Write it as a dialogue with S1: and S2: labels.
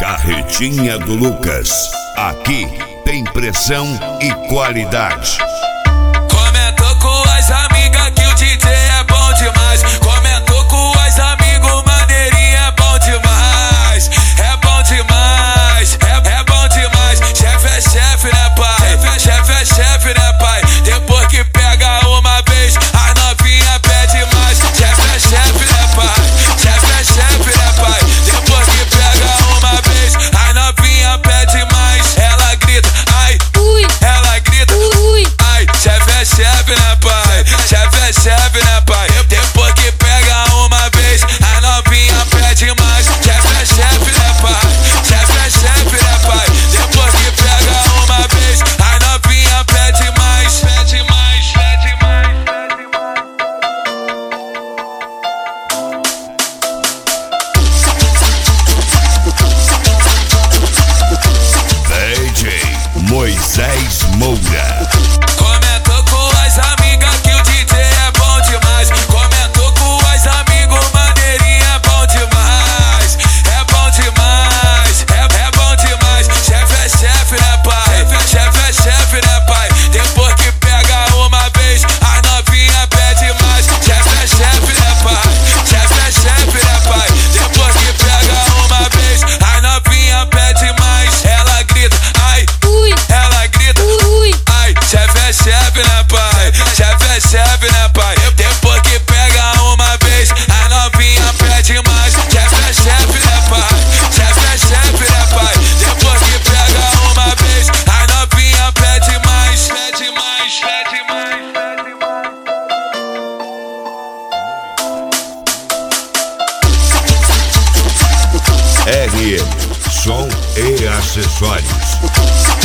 S1: Carretinha do Lucas. Aqui tem pressão e qualidade.
S2: Comentou com as amigas que o DJ é bom demais. Comentou com as amigos, maneirinho é bom demais. É bom demais, é bom demais. Chefe é chefe, né pai? Chefe é chefe, né pai? Depois que pega uma vez, a novinha pede mais. Chefe é chefe, né pai? Chefe é chefe, né pai? Depois que pega uma vez, a novinha pede mais. Ela grita, ai, ui. Ela grita, ui. Ai, chefe é chefe, né pai? Chefe é chefe, né pai? Depois que pega uma vez, a novinha pede mais. Chefe é chefe, né pai? Chefe é chefe, né pai? Depois que pega uma vez, a novinha pede mais. Pede mais, pede mais, pede
S1: mais. DJ Moisés Moura.
S2: Comentou com as amigas que o DJ é bom demais. Comentou com as amigos, maneirinho é bom demais. É bom demais, é bom demais. Chefe é chefe, né pai? Chefe é chefe, né pai? Depois que pega uma vez, a novinha pede mais. Chefe é chefe, né pai? Chefe é chefe, né pai? Depois que pega uma vez, a novinha pede mais. Ela grita, ai, ui. Ela grita, ui. Ai, chefe é chefe, né pai? Chefe é chefe, né pai? Depois que pega uma vez, a novinha pede mais. Chefe é chefe, né pai? Chefe é chefe, né pai? Depois que pega uma vez, a novinha pede mais. Pede mais, pede mais, pede
S1: RM, som e acessórios.